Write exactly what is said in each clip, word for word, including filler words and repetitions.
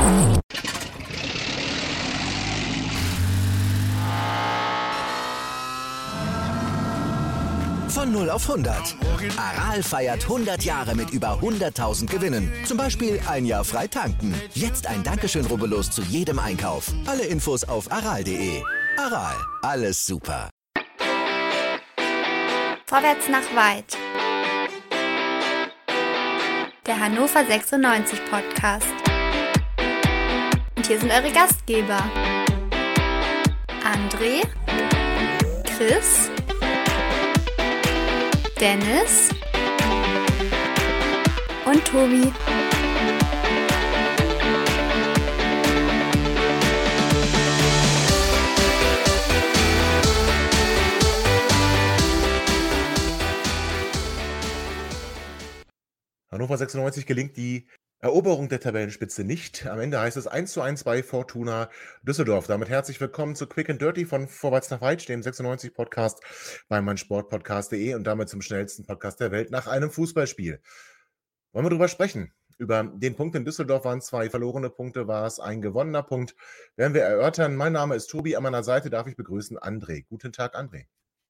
Von null auf hundert. Aral feiert hundert Jahre mit über hunderttausend Gewinnen. Zum Beispiel ein Jahr frei tanken. Jetzt ein Dankeschön, rubbellos zu jedem Einkauf. Alle Infos auf aral punkt de. Aral, alles super. Vorwärts nach weit. Der Hannover sechsundneunzig Podcast. Und hier sind eure Gastgeber. André, Chris, Dennis und Tobi. Hannover sechsundneunzig gelingt die Eroberung der Tabellenspitze nicht. Am Ende heißt es eins zu eins bei Fortuna Düsseldorf. Damit herzlich willkommen zu Quick and Dirty von Vorwärts nach Weit, dem sechsundneunzig Podcast bei meinsportpodcast punkt de und damit zum schnellsten Podcast der Welt nach einem Fußballspiel. Wollen wir drüber sprechen? Über den Punkt in Düsseldorf waren zwei verlorene Punkte, war es ein gewonnener Punkt. Werden wir erörtern. Mein Name ist Tobi, an meiner Seite darf ich begrüßen André. Guten Tag, André.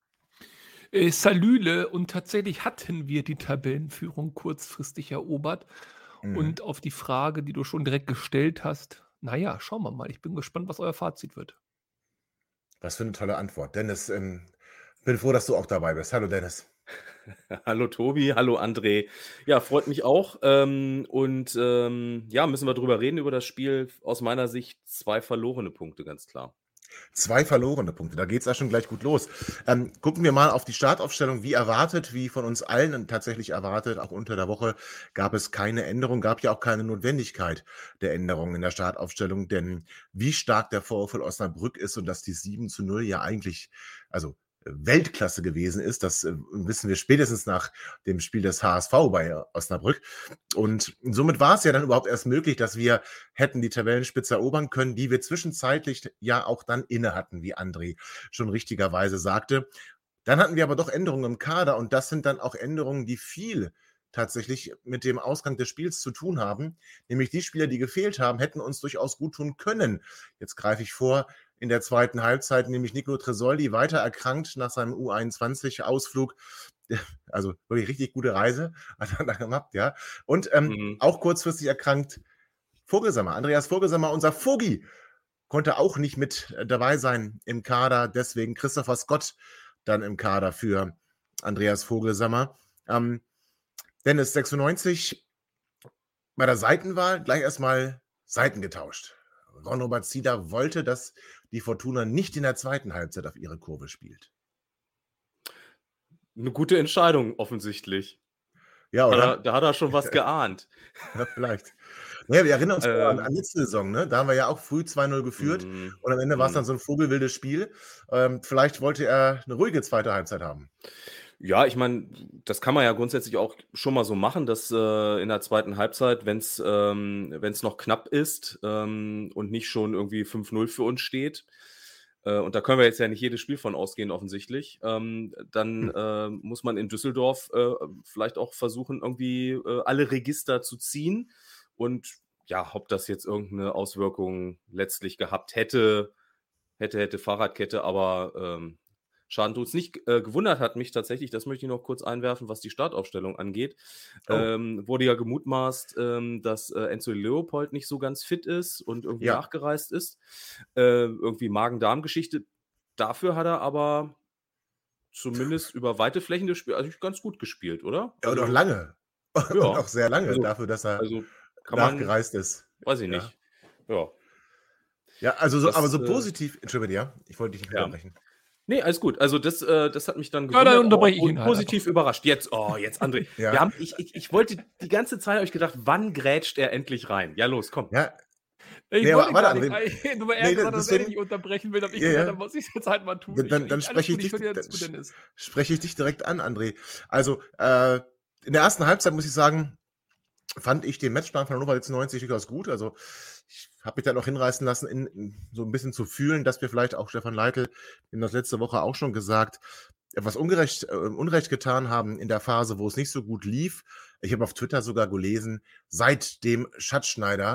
Äh, Salüle, und tatsächlich hatten wir die Tabellenführung kurzfristig erobert. Mhm. Und auf die Frage, die du schon direkt gestellt hast, naja, schauen wir mal. Ich bin gespannt, was euer Fazit wird. Was für eine tolle Antwort. Dennis, ähm, bin froh, dass du auch dabei bist. Hallo Dennis. Hallo Tobi, hallo André. Ja, freut mich auch. Ähm, und ähm, ja, müssen wir drüber reden, über das Spiel. Aus meiner Sicht zwei verlorene Punkte, ganz klar. Zwei verlorene Punkte, da geht es ja schon gleich gut los. Ähm, gucken wir mal auf die Startaufstellung. Wie erwartet, wie von uns allen tatsächlich erwartet, auch unter der Woche gab es keine Änderung, gab ja auch keine Notwendigkeit der Änderung in der Startaufstellung, denn wie stark der VfL Osnabrück ist und dass die sieben zu null ja eigentlich, also Weltklasse gewesen ist. Das äh, wissen wir spätestens nach dem Spiel des H S V bei Osnabrück. Und somit war es ja dann überhaupt erst möglich, dass wir hätten die Tabellenspitze erobern können, die wir zwischenzeitlich ja auch dann inne hatten, wie André schon richtigerweise sagte. Dann hatten wir aber doch Änderungen im Kader und das sind dann auch Änderungen, die viel tatsächlich mit dem Ausgang des Spiels zu tun haben. Nämlich die Spieler, die gefehlt haben, hätten uns durchaus gut tun können. Jetzt greife ich vor, in der zweiten Halbzeit, nämlich Nico Tresoldi, weiter erkrankt nach seinem U einundzwanzig-Ausflug. Also wirklich richtig gute Reise hat er da gemacht, ja. Und ähm, mhm. auch kurzfristig erkrankt Vogelsammer, Andreas Vogelsammer, unser Vogi, konnte auch nicht mit dabei sein im Kader. Deswegen Christopher Scott dann im Kader für Andreas Vogelsammer. Ähm, Dennis, sechsundneunzig, bei der Seitenwahl gleich erstmal Seiten getauscht. Ron-Robert Zieder wollte, dass die Fortuna nicht in der zweiten Halbzeit auf ihre Kurve spielt. Eine gute Entscheidung, offensichtlich. Ja, oder? Da, hat er- da hat er schon was geahnt. Ja, vielleicht. Naja, wir erinnern uns Ähm. an, an letzte Saison, ne? Da haben wir ja auch früh zwei null geführt Mm, und am Ende war es mm. dann so ein vogelwildes Spiel. Ähm, vielleicht wollte er eine ruhige zweite Halbzeit haben. Ja, ich meine, das kann man ja grundsätzlich auch schon mal so machen, dass äh, in der zweiten Halbzeit, wenn es ähm, wenn's noch knapp ist ähm, und nicht schon irgendwie fünf null für uns steht, äh, und da können wir jetzt ja nicht jedes Spiel von ausgehen offensichtlich, ähm, dann Hm. äh, muss man in Düsseldorf äh, vielleicht auch versuchen, irgendwie äh, alle Register zu ziehen. Und ja, ob das jetzt irgendeine Auswirkung letztlich gehabt hätte, hätte, hätte Fahrradkette, aber ähm, Schaden tut's nicht. Äh, gewundert hat mich tatsächlich, das möchte ich noch kurz einwerfen, was die Startaufstellung angeht. Oh. Ähm, wurde ja gemutmaßt, ähm, dass äh, Enzo Leopold nicht so ganz fit ist und irgendwie Ja. nachgereist ist. Äh, irgendwie Magen-Darm-Geschichte. Dafür hat er aber zumindest über weite Flächen des Spiels also ganz gut gespielt, oder? Ja, und auch Also, lange. Und ja, auch sehr lange also, dafür, dass er also kann man, nachgereist ist. weiß ich Ja. nicht. Ja, Ja, also so, das, aber so äh, positiv. Entschuldige, ja, ich wollte dich nicht ja. unterbrechen. Nee, alles gut. Also das, äh, das hat mich dann Ja, gewundert, dann aber unterbreche ich po- ihn halt positiv einfach. überrascht. Jetzt, oh, jetzt André. Ja. Wir haben, ich, ich, ich wollte die ganze Zeit, habe ich gedacht, wann grätscht er endlich rein? Ja, los, komm. Ja, Ich Nee, wollte warte, gar nicht. André. Nur weil er Nee, gesagt hat, dass er deswegen- dich unterbrechen will, habe ich Ja, gesagt, ja. dann muss ich es jetzt halt mal tun. Dann- dann- Ich- dann ich- spreche ich alles gut, dich- höre dir jetzt zu, dann- Dennis. spreche ich dich direkt an, André. Also, äh, in der ersten Halbzeit muss ich sagen, fand ich den Matchplan von Hannover sechsundneunzig durchaus gut. Also, ich habe mich dann auch hinreißen lassen, in, in, so ein bisschen zu fühlen, dass wir vielleicht auch Stefan Leitl in das letzte Woche auch schon gesagt, etwas ungerecht, äh, Unrecht getan haben in der Phase, wo es nicht so gut lief. Ich habe auf Twitter sogar gelesen, seit dem Schatzschneider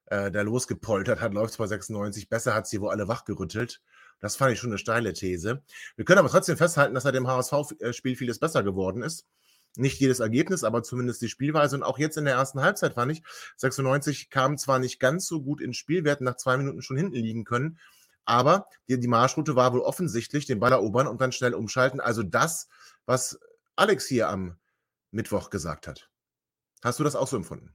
äh, da losgepoltert hat, läuft es bei sechsundneunzig besser, hat sie wohl alle wachgerüttelt. Das fand ich schon eine steile These. Wir können aber trotzdem festhalten, dass seit dem H S V-Spiel vieles besser geworden ist. Nicht jedes Ergebnis, aber zumindest die Spielweise. Und auch jetzt in der ersten Halbzeit fand ich, sechsundneunzig kam zwar nicht ganz so gut ins Spiel, wir hätten nach zwei Minuten schon hinten liegen können, aber die, die Marschroute war wohl offensichtlich, den Ball erobern und dann schnell umschalten. Also das, was Alex hier am Mittwoch gesagt hat. Hast du das auch so empfunden?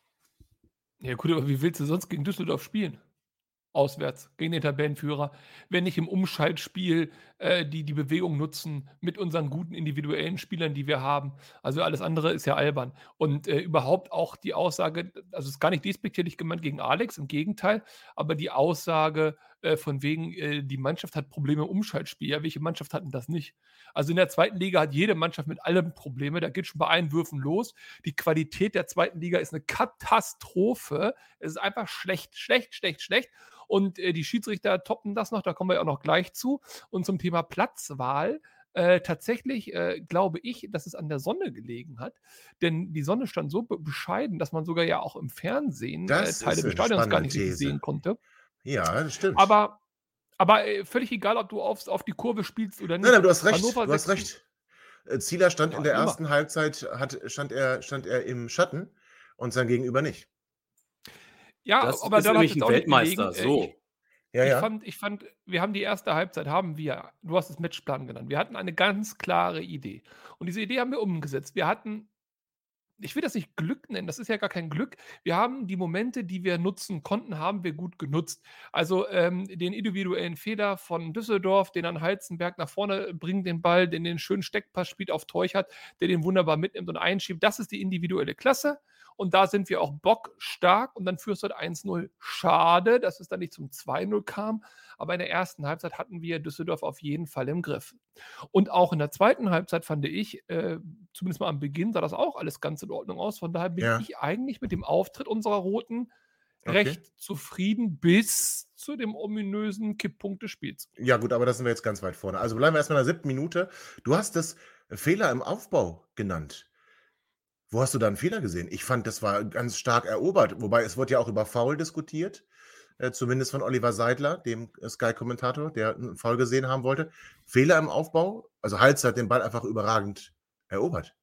Ja gut, aber wie willst du sonst gegen Düsseldorf spielen? Auswärts, gegen den Tabellenführer, wenn nicht im Umschaltspiel äh, die die Bewegung nutzen mit unseren guten individuellen Spielern, die wir haben. Also alles andere ist ja albern. Und äh, überhaupt auch die Aussage, also es ist gar nicht despektierlich gemeint gegen Alex, im Gegenteil, aber die Aussage äh, von wegen, äh, die Mannschaft hat Probleme im Umschaltspiel. Ja, welche Mannschaft hat denn das nicht? Also in der zweiten Liga hat jede Mannschaft mit allem Probleme. Da geht schon bei Einwürfen los. Die Qualität der zweiten Liga ist eine Katastrophe. Es ist einfach schlecht, schlecht, schlecht, schlecht. Und äh, die Schiedsrichter toppen das noch, da kommen wir ja auch noch gleich zu. Und zum Thema Platzwahl, äh, tatsächlich äh, glaube ich, dass es an der Sonne gelegen hat. Denn die Sonne stand so be- bescheiden, dass man sogar ja auch im Fernsehen äh, Das Teile ist des eine Stadions gar spannende nicht richtig These. sehen konnte. Ja, das stimmt. Aber, aber äh, völlig egal, ob du aufs, auf die Kurve spielst oder nicht. Nein, aber du hast recht. Hannover Du hast sechs- recht. Äh, Zieler stand Ja, in der immer. ersten Halbzeit, hat, stand, er, stand er im Schatten und sein Gegenüber nicht. Ja, Das aber ist daran hat nämlich jetzt ein auch nicht Weltmeister, gelegen. Äh, so. ich, Ja, Ich ja. fand, ich fand, wir haben die erste Halbzeit, haben wir, du hast es Matchplan genannt, wir hatten eine ganz klare Idee. Und diese Idee haben wir umgesetzt. Wir hatten, ich will das nicht Glück nennen, das ist ja gar kein Glück. Wir haben die Momente, die wir nutzen konnten, haben wir gut genutzt. Also ähm, den individuellen Fehler von Düsseldorf, den an Heizenberg nach vorne bringt, den Ball, den den schönen Steckpass spielt auf Teuchert, der den wunderbar mitnimmt und einschiebt. Das ist die individuelle Klasse. Und da sind wir auch bockstark und dann führst du halt eins null. Schade, dass es dann nicht zum zwei null kam, aber in der ersten Halbzeit hatten wir Düsseldorf auf jeden Fall im Griff. Und auch in der zweiten Halbzeit fand ich, äh, zumindest mal am Beginn sah das auch alles ganz in Ordnung aus. Von daher bin Ja. ich eigentlich mit dem Auftritt unserer Roten Okay. recht zufrieden bis zu dem ominösen Kipppunkt des Spiels. Ja, gut, aber da sind wir jetzt ganz weit vorne. Also bleiben wir erstmal in der siebten Minute. Du hast das Fehler im Aufbau genannt. Wo hast du da einen Fehler gesehen? Ich fand, das war ganz stark erobert. Wobei es wurde ja auch über Foul diskutiert. Äh, zumindest von Oliver Seidler, dem äh, Sky-Kommentator, der einen Foul gesehen haben wollte. Fehler im Aufbau. Also Hals hat den Ball einfach überragend erobert.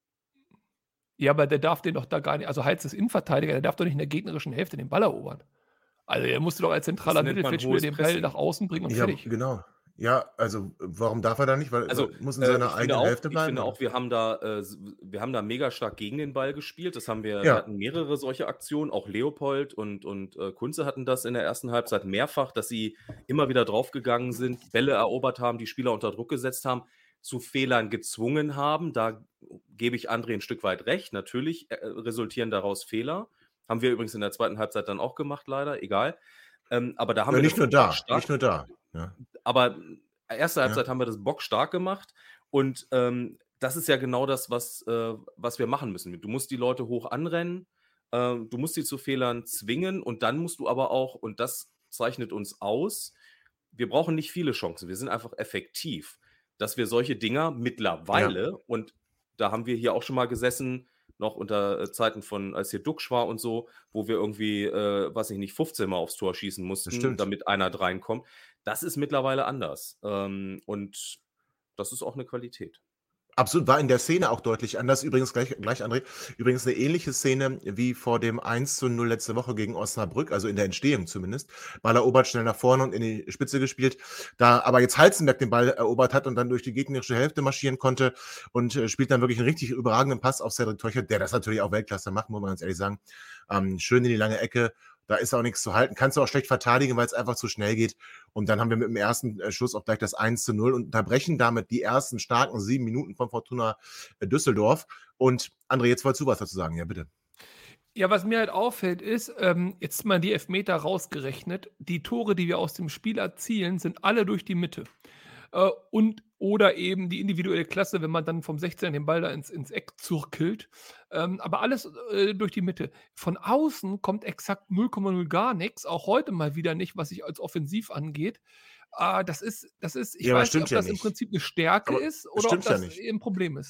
Ja, aber der darf den doch da gar nicht, also Heitz ist Innenverteidiger, der darf doch nicht in der gegnerischen Hälfte den Ball erobern. Also er musste doch als zentraler Das nennt man Mittelfeldspieler hohes den Ball Pressing. nach außen bringen und Ja, fertig. genau. Ja, also warum darf er da nicht? Weil Also, er muss in äh, seiner ich finde eigenen auch, Hälfte ich bleiben. finde oder? auch, wir haben da, äh, s- wir haben da mega stark gegen den Ball gespielt. Das haben wir, wir Ja. hatten mehrere solche Aktionen. Auch Leopold und, und äh, Kunze hatten das in der ersten Halbzeit mehrfach, dass sie immer wieder draufgegangen sind, Bälle erobert haben, die Spieler unter Druck gesetzt haben, zu Fehlern gezwungen haben. Da gebe ich André ein Stück weit recht. Natürlich äh, resultieren daraus Fehler. Haben wir übrigens in der zweiten Halbzeit dann auch gemacht, leider. Egal. Ähm, aber da haben Ja, wir nicht das nur da, bockstark- nicht nur da. Ja. aber erste Ja. Halbzeit haben wir das bockstark gemacht und ähm, das ist ja genau das, was, äh, was wir machen müssen. Du musst die Leute hoch anrennen, ähm, du musst sie zu Fehlern zwingen und dann musst du aber auch, und das zeichnet uns aus, wir brauchen nicht viele Chancen, wir sind einfach effektiv, dass wir solche Dinger mittlerweile, und da haben wir hier auch schon mal gesessen, noch unter äh, Zeiten von, als hier Duxch war und so, wo wir irgendwie, äh, weiß ich nicht, fünfzehn Mal aufs Tor schießen mussten, stimmt. damit einer reinkommt. Das ist mittlerweile anders. Ähm, und das ist auch eine Qualität. Absolut, war in der Szene auch deutlich anders. Übrigens, gleich, gleich André, übrigens eine ähnliche Szene wie vor dem eins zu null letzte Woche gegen Osnabrück, also in der Entstehung zumindest. Ball erobert, schnell nach vorne und in die Spitze gespielt. Da aber jetzt Halzenberg den Ball erobert hat und dann durch die gegnerische Hälfte marschieren konnte und äh, spielt dann wirklich einen richtig überragenden Pass auf Cedric Teuchert, der das natürlich auch Weltklasse macht, muss man ganz ehrlich sagen. Ähm, schön in die lange Ecke. Da ist auch nichts zu halten. Kannst du auch schlecht verteidigen, weil es einfach zu schnell geht. Und dann haben wir mit dem ersten äh, Schuss auch gleich das eins zu null und unterbrechen damit die ersten starken sieben Minuten von Fortuna äh, Düsseldorf. Und André, jetzt wolltest du was dazu sagen. Ja, bitte. Ja, was mir halt auffällt, ist, ähm, jetzt mal die Elfmeter rausgerechnet, die Tore, die wir aus dem Spiel erzielen, sind alle durch die Mitte. Äh, und oder eben die individuelle Klasse, wenn man dann vom sechzehner den Ball da ins, ins Eck zirkelt. Ähm, aber alles äh, durch die Mitte. Von außen kommt exakt null Komma null gar nichts, auch heute mal wieder nicht, was sich als offensiv angeht. Äh, das ist, das ist, ich Ja, aber weiß nicht, stimmt ob ja das im nicht. Prinzip eine Stärke Aber ist das oder ob stimmt ja das nicht. ein Problem ist.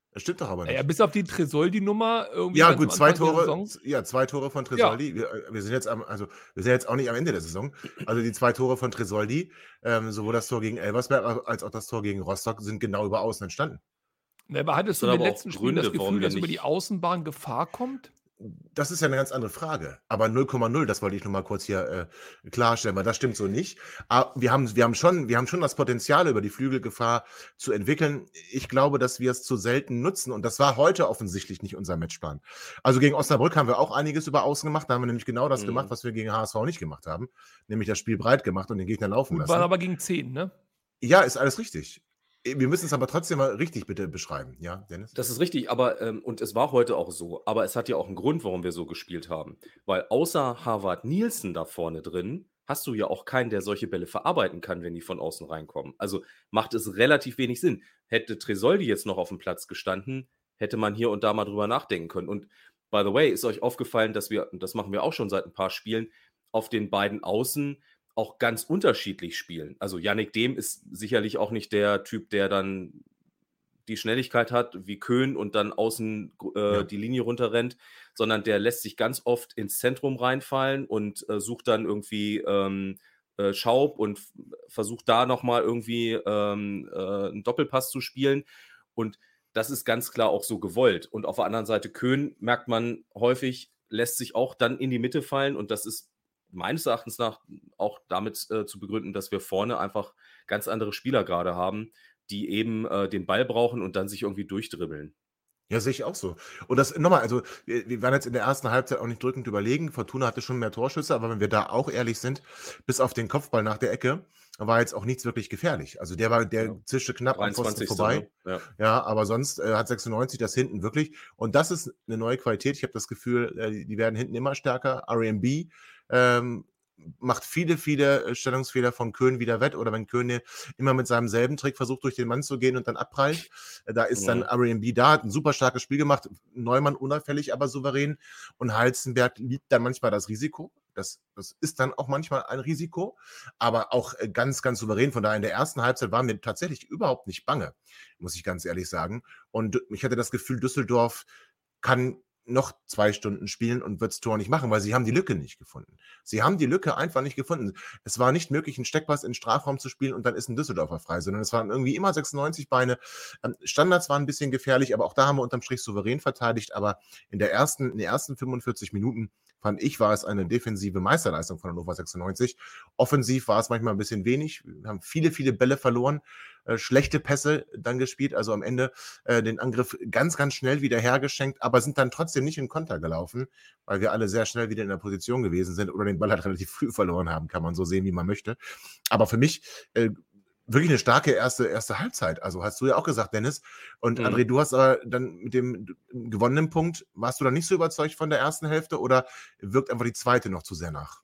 Das stimmt doch aber Naja, nicht. bis auf die Tresoldi-Nummer irgendwie Ja, ganz gut, am zwei Anfang der Tore, Saison. ja, zwei Tore von Ja, Tresoldi. Wir, äh, wir sind jetzt am, also wir sind jetzt auch nicht am Ende der Saison. Also die zwei Tore von Tresoldi, ähm, sowohl das Tor gegen Elversberg als als auch das Tor gegen Rostock, sind genau über Außen entstanden. ne, aber hattest Es du hat in den aber auch letzten Spielen das Gründe, warum Gefühl, wir dass über die nicht. Außenbahn Gefahr kommt? Das ist ja eine ganz andere Frage. Aber null Komma null, das wollte ich noch mal kurz hier äh, klarstellen, weil das stimmt so nicht. Aber wir haben, wir haben schon, wir haben schon das Potenzial, über die Flügelgefahr zu entwickeln. Ich glaube, dass wir es zu selten nutzen. Und das war heute offensichtlich nicht unser Matchplan. Also gegen Osnabrück haben wir auch einiges über Außen gemacht. Da haben wir nämlich genau das gemacht, Mhm. was wir gegen H S V nicht gemacht haben. Nämlich das Spiel breit gemacht und den Gegner laufen Gut, waren lassen. aber gegen zehn, ne? Ja, ist alles richtig. Wir müssen es aber trotzdem mal richtig bitte beschreiben. Ja, Dennis? Das ist richtig, aber ähm, und es war heute auch so, aber es hat ja auch einen Grund, warum wir so gespielt haben. Weil außer Harvard Nielsen da vorne drin, hast du ja auch keinen, der solche Bälle verarbeiten kann, wenn die von außen reinkommen. Also macht es relativ wenig Sinn. Hätte Tresoldi jetzt noch auf dem Platz gestanden, hätte man hier und da mal drüber nachdenken können. Und by the way, ist euch aufgefallen, dass wir, und das machen wir auch schon seit ein paar Spielen, auf den beiden Außen auch ganz unterschiedlich spielen. Also Yannick Dehm ist sicherlich auch nicht der Typ, der dann die Schnelligkeit hat wie Köhn und dann außen äh, Ja. die Linie runterrennt, sondern der lässt sich ganz oft ins Zentrum reinfallen und äh, sucht dann irgendwie ähm, äh, Schaub und f- versucht da nochmal irgendwie ähm, äh, einen Doppelpass zu spielen. Und das ist ganz klar auch so gewollt. Und auf der anderen Seite Köhn, merkt man häufig, lässt sich auch dann in die Mitte fallen und das ist meines Erachtens nach auch damit äh, zu begründen, dass wir vorne einfach ganz andere Spieler gerade haben, die eben äh, den Ball brauchen und dann sich irgendwie durchdribbeln. Ja, sehe ich auch so. Und das nochmal, also wir, wir waren jetzt in der ersten Halbzeit auch nicht drückend überlegen. Fortuna hatte schon mehr Torschüsse, aber wenn wir da auch ehrlich sind, bis auf den Kopfball nach der Ecke, war jetzt auch nichts wirklich gefährlich. Also der war, der Ja. zischte knapp am Pfosten dreiundzwanzigste vorbei. Ne? Ja. Ja, aber sonst äh, hat sechsundneunzig das hinten wirklich. Und das ist eine neue Qualität. Ich habe das Gefühl, äh, die die werden hinten immer stärker. R M B ähm, macht viele, viele äh, Stellungsfehler von Köhn wieder wett. Oder wenn Köhn immer mit seinem selben Trick versucht, durch den Mann zu gehen und dann abprallt. Äh, Da ist dann Mhm. R M B da, hat ein super starkes Spiel gemacht. Neumann unauffällig, aber souverän. Und Heizenberg liebt dann manchmal das Risiko. Das, das ist dann auch manchmal ein Risiko, aber auch äh, ganz, ganz souverän. Von daher in der ersten Halbzeit war mir tatsächlich überhaupt nicht bange, muss ich ganz ehrlich sagen. Und ich hatte das Gefühl, Düsseldorf kann noch zwei Stunden spielen und wird das Tor nicht machen, weil sie haben die Lücke nicht gefunden. Sie haben die Lücke einfach nicht gefunden. Es war nicht möglich, einen Steckpass in den Strafraum zu spielen und dann ist ein Düsseldorfer frei, sondern es waren irgendwie immer sechsundneunzig Beine. Ähm, Standards waren ein bisschen gefährlich, aber auch da haben wir unterm Strich souverän verteidigt. Aber in der ersten, in den ersten fünfundvierzig Minuten fand ich, war es eine defensive Meisterleistung von Hannover sechsundneunzig. Offensiv war es manchmal ein bisschen wenig. Wir haben viele, viele Bälle verloren, äh, schlechte Pässe dann gespielt, also am Ende äh, den Angriff ganz, ganz schnell wieder hergeschenkt, aber sind dann trotzdem nicht in Konter gelaufen, weil wir alle sehr schnell wieder in der Position gewesen sind oder den Ball halt relativ früh verloren haben, kann man so sehen, wie man möchte. Aber für mich äh, wirklich eine starke erste, erste Halbzeit. Also hast du ja auch gesagt, Dennis. Und Mhm. André, du hast aber dann mit dem gewonnenen Punkt, warst du dann nicht so überzeugt von der ersten Hälfte oder wirkt einfach die zweite noch zu sehr nach?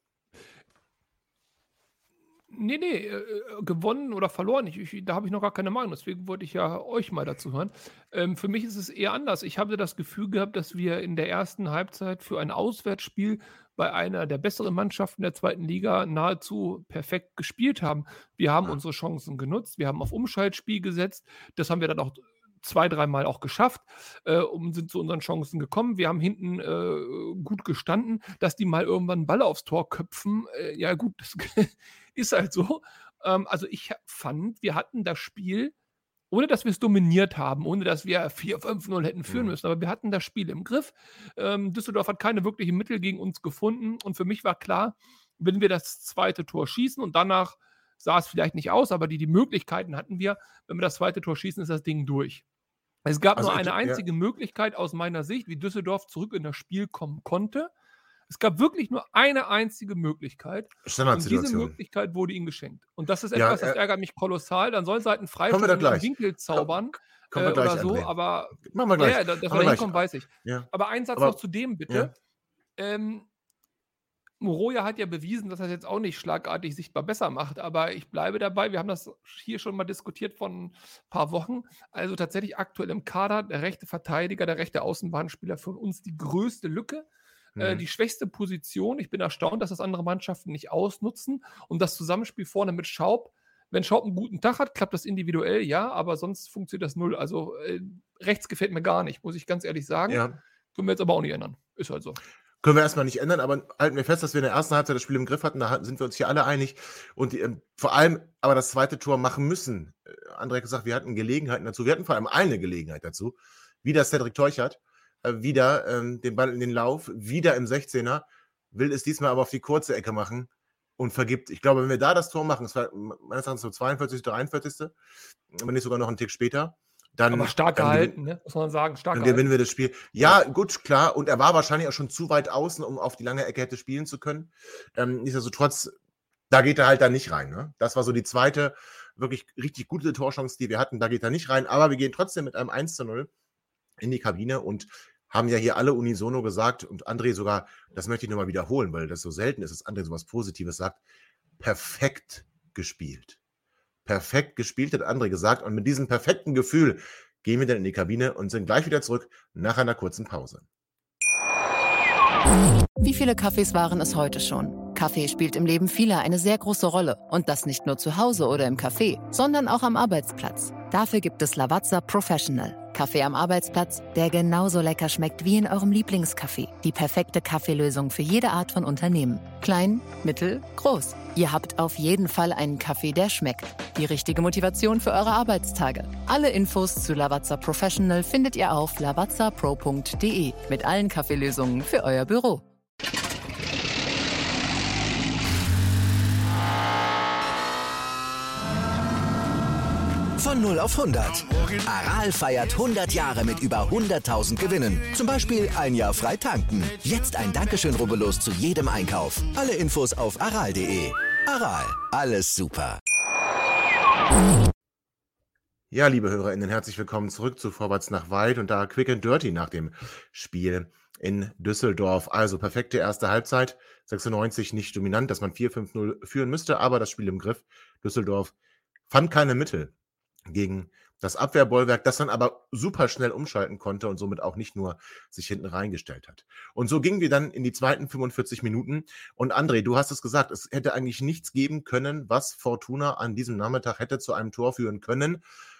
Nee, nee, äh, äh, gewonnen oder verloren, ich ich da habe ich noch gar keine Meinung, deswegen wollte ich ja euch mal dazu hören. Ähm, für mich ist es eher anders. Ich habe das Gefühl gehabt, dass wir in der ersten Halbzeit für ein Auswärtsspiel bei einer der besseren Mannschaften der zweiten Liga nahezu perfekt gespielt haben. Wir haben Ja. unsere Chancen genutzt, wir haben auf Umschaltspiel gesetzt. Das haben wir dann auch zwei, dreimal auch geschafft, äh, und sind zu unseren Chancen gekommen. Wir haben hinten äh, gut gestanden, dass die mal irgendwann einen Ball aufs Tor köpfen. Äh, ja gut, das ist halt so. Ähm, also ich ha- fand, wir hatten das Spiel, ohne dass wir es dominiert haben, ohne dass wir vier fünf null hätten führen Mhm. müssen, aber wir hatten das Spiel im Griff. Ähm, Düsseldorf hat keine wirklichen Mittel gegen uns gefunden und für mich war klar, wenn wir das zweite Tor schießen und danach sah es vielleicht nicht aus, aber die, die Möglichkeiten hatten wir, wenn wir das zweite Tor schießen, ist das Ding durch. Es gab Also nur ich, eine ja, einzige Möglichkeit aus meiner Sicht, wie Düsseldorf zurück in das Spiel kommen konnte. Es gab wirklich nur eine einzige Möglichkeit und diese Standardsituation. Möglichkeit wurde ihnen geschenkt. Und das ist Ja, etwas, das äh, ärgert mich kolossal. Dann sollen sie halt einen kommen wir Freistoß da in den gleich. Winkel Komm, zaubern kommen äh, wir gleich, oder so, André. aber Machen wir ja, gleich. ja, da- dass wir Machen wir da gleich. hinkommen, weiß ich. Ja. Aber ein Satz noch Aber zu dem ja. bitte. Ähm, Moroja hat ja bewiesen, dass er es jetzt auch nicht schlagartig sichtbar besser macht, aber ich bleibe dabei. Wir haben das hier schon mal diskutiert vor ein paar Wochen. Also tatsächlich aktuell im Kader der rechte Verteidiger, der rechte Außenbahnspieler für uns die größte Lücke, äh, Mhm. die schwächste Position. Ich bin erstaunt, dass das andere Mannschaften nicht ausnutzen und das Zusammenspiel vorne mit Schaub. Wenn Schaub einen guten Tag hat, klappt das individuell, ja, aber sonst funktioniert das null. Also äh, rechts gefällt mir gar nicht, muss ich ganz ehrlich sagen. Ja. Können wir jetzt aber auch nicht ändern. Ist halt so. Können wir erstmal nicht ändern, aber halten wir fest, dass wir in der ersten Halbzeit das Spiel im Griff hatten. Da sind wir uns hier alle einig. Und die, ähm, vor allem aber das zweite Tor machen müssen. Äh, André hat gesagt, wir hatten Gelegenheiten dazu. Wir hatten vor allem eine Gelegenheit dazu. Wieder Cedric Teuchert. Äh, wieder ähm, den Ball in den Lauf. Wieder im sechzehner. Will es diesmal aber auf die kurze Ecke machen und vergibt. Ich glaube, wenn wir da das Tor machen, es war meines Erachtens so zweiundvierzigste, dreiundvierzigste, wenn nicht sogar noch einen Tick später, dann, aber stark dann, gehalten, ne? Muss man sagen. Stark dann gehalten. gewinnen wir das Spiel. Ja, gut, klar. Und er war wahrscheinlich auch schon zu weit außen, um auf die lange Ecke hätte spielen zu können. Ähm, nichtsdestotrotz, da geht er halt dann nicht rein. Ne? Das war so die zweite wirklich richtig gute Torchance, die wir hatten. Da geht er nicht rein. Aber wir gehen trotzdem mit einem eins zu null in die Kabine und haben ja hier alle unisono gesagt und André sogar, das möchte ich nur mal wiederholen, weil das so selten ist, dass André sowas Positives sagt, perfekt gespielt. Perfekt gespielt, hat André gesagt. Und mit diesem perfekten Gefühl gehen wir dann in die Kabine und sind gleich wieder zurück nach einer kurzen Pause. Wie viele Kaffees waren es heute schon? Kaffee spielt im Leben vieler eine sehr große Rolle. Und das nicht nur zu Hause oder im Café, sondern auch am Arbeitsplatz. Dafür gibt es Lavazza Professional. Kaffee am Arbeitsplatz, der genauso lecker schmeckt wie in eurem Lieblingscafé. Die perfekte Kaffeelösung für jede Art von Unternehmen. Klein, mittel, groß. Ihr habt auf jeden Fall einen Kaffee, der schmeckt. Die richtige Motivation für eure Arbeitstage. Alle Infos zu Lavazza Professional findet ihr auf lavazza pro punkt de mit allen Kaffeelösungen für euer Büro. Von null auf hundert. Aral feiert hundert Jahre mit über hunderttausend Gewinnen. Zum Beispiel ein Jahr frei tanken. Jetzt ein Dankeschön, rubbellos zu jedem Einkauf. Alle Infos auf aral punkt de. Aral, alles super. Ja, liebe HörerInnen, herzlich willkommen zurück zu Vorwärts nach Weit und da Quick and Dirty nach dem Spiel in Düsseldorf. Also perfekte erste Halbzeit, sechsundneunzig nicht dominant, dass man vier fünf null führen müsste, aber das Spiel im Griff. Düsseldorf fand keine Mittel gegen das Abwehrbollwerk, das dann aber super schnell umschalten konnte und somit auch nicht nur sich hinten reingestellt hat. Und so gingen wir dann in die zweiten fünfundvierzig Minuten. Und André, du hast es gesagt, es hätte eigentlich nichts geben können, was Fortuna an diesem Nachmittag hätte zu einem Tor führen können,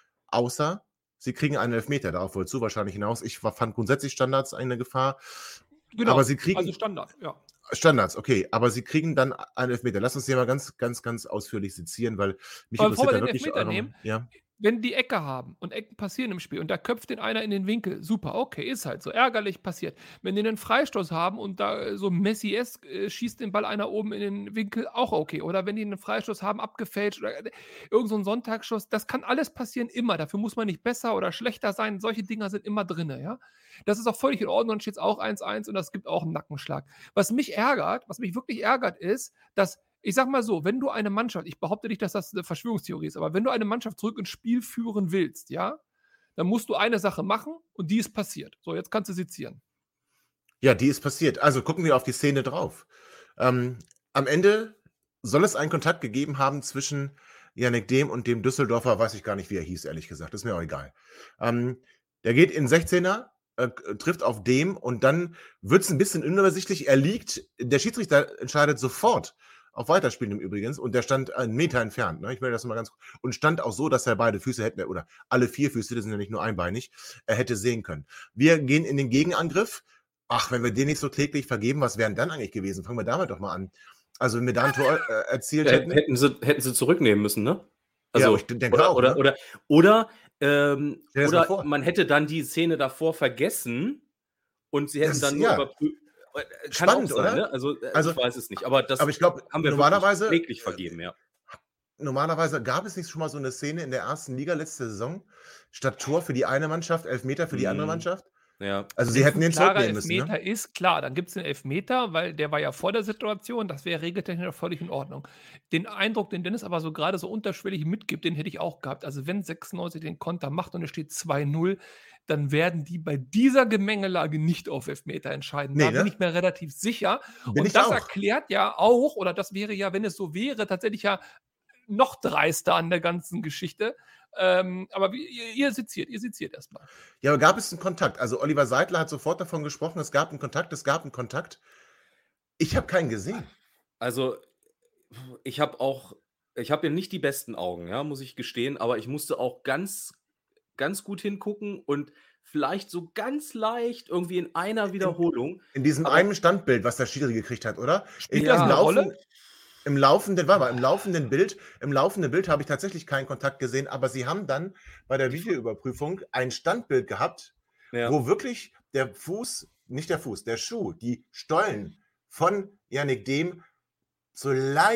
außer sie kriegen einen Elfmeter. Darauf wolltest du wahrscheinlich hinaus. Ich fand grundsätzlich Standards eine Gefahr. Genau, aber sie kriegen, also Standard, ja. Standards, okay, aber sie kriegen dann einen Elfmeter. Lass uns hier mal ganz, ganz, ganz ausführlich sezieren, weil mich Aber bevor interessiert wir da den wirklich Elfmeter eure- nehmen, ja. wenn die Ecke haben und Ecken passieren im Spiel und da köpft den einer in den Winkel, super, okay, ist halt so, ärgerlich passiert. Wenn die einen Freistoß haben und da äh, so Messi-esk äh, schießt den Ball einer oben in den Winkel, auch okay. Oder wenn die einen Freistoß haben, abgefälscht oder äh, irgend so ein Sonntagsschuss, das kann alles passieren, immer. Dafür muss man nicht besser oder schlechter sein. Solche Dinger sind immer drin, ja. Das ist auch völlig in Ordnung, dann steht es auch eins eins und das gibt auch einen Nackenschlag. Was mich ärgert, was mich wirklich ärgert, ist, dass ich sag mal so, wenn du eine Mannschaft, ich behaupte nicht, dass das eine Verschwörungstheorie ist, aber wenn du eine Mannschaft zurück ins Spiel führen willst, ja, dann musst du eine Sache machen und die ist passiert. So, jetzt kannst du sezieren. Ja, die ist passiert. Also gucken wir auf die Szene drauf. Ähm, am Ende soll es einen Kontakt gegeben haben zwischen Yannick Dehm und dem Düsseldorfer, weiß ich gar nicht, wie er hieß, ehrlich gesagt, ist mir auch egal. Ähm, der geht in sechzehner, äh, trifft auf Dehm und dann wird es ein bisschen unübersichtlich. Er liegt, der Schiedsrichter entscheidet sofort auf Weiterspielen im Übrigen und der stand einen Meter entfernt. Ne? Ich will das mal ganz und stand auch so, dass er beide Füße hätte, oder alle vier Füße, das sind ja nicht nur einbeinig, er hätte sehen können. Wir gehen in den Gegenangriff. Ach, wenn wir den nicht so kläglich vergeben, was wären dann eigentlich gewesen? Fangen wir damit doch mal an. Also wenn wir da ein Tor äh, erzielt Ja, hätten. hätten, sie, hätten sie zurücknehmen müssen, ne? Ja, Also, ich denke oder, auch, oder, ne? oder, oder, ähm, Stell dir das mal oder vor. man hätte dann die Szene davor vergessen und sie hätten Das- dann nur ja. überprüft. Kann Spannend, auch sein, oder? ne? Also, äh, Also- ich weiß es nicht. Aber das Aber ich glaube, haben wir normalerweise, wirklich kläglich vergeben, ja. normalerweise gab es nicht schon mal so eine Szene in der ersten Liga letzte Saison, statt Tor für die eine Mannschaft, Elfmeter für die andere Mhm. Mannschaft. ja. Also sie Wenn's hätten ein den klarer zurücknehmen müssen. Elfmeter Ne? ist, klar, dann gibt es den Elfmeter, weil der war ja vor der Situation, das wäre regeltechnisch auch völlig in Ordnung. Den Eindruck, den Dennis aber so gerade so unterschwellig mitgibt, den hätte ich auch gehabt. Also wenn sechsundneunzig den Konter macht und es steht zwei null, dann werden die bei dieser Gemengelage nicht auf Elfmeter entscheiden. Nee, da bin ne? ich mir relativ sicher. Bin und ich das auch. erklärt ja auch, oder das wäre ja, wenn es so wäre, tatsächlich ja noch dreister an der ganzen Geschichte. Ähm, aber wie, ihr, ihr seziert, ihr seziert erstmal. Ja, aber gab es einen Kontakt? Also Oliver Seidler hat sofort davon gesprochen, es gab einen Kontakt, es gab einen Kontakt. Ich habe keinen gesehen. Also, ich habe auch ich habe ja nicht die besten Augen, ja, muss ich gestehen, aber ich musste auch ganz, ganz gut hingucken und vielleicht so ganz leicht irgendwie in einer Wiederholung. In diesem Aber- einen Standbild, was der Schiri gekriegt hat, oder? Spielt Ich- das im eine Laufen- Rolle? Im laufenden, warte mal, im laufenden Bild, im laufenden Bild habe ich tatsächlich keinen Kontakt gesehen, aber sie haben dann bei der Videoüberprüfung ein Standbild gehabt, Ja. wo wirklich der Fuß, nicht der Fuß, der Schuh, die Stollen von Yannick Dehm so